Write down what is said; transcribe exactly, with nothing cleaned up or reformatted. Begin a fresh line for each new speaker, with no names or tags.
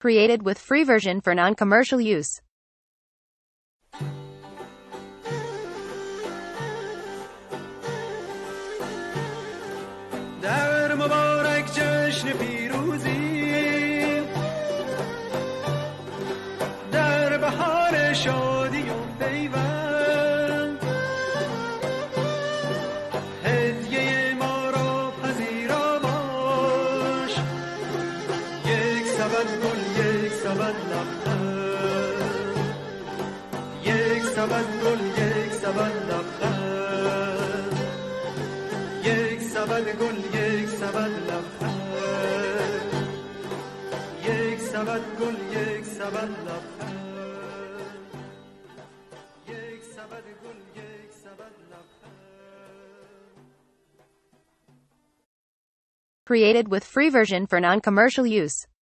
Created with free version for non-commercial use.
در مبارک جشن پیروزی، در بهار شادی و پیوند، هدیه ما را پذیرا باش، یک سبد گل یک سبد لبخند، یک سبد گل یک سبد لبخند، یک سبد گل یک سبد لبخند، یک سبد گل یک سبد لبخند، یک سبد گل یک سبد لبخند.
Created with free version for non-commercial use.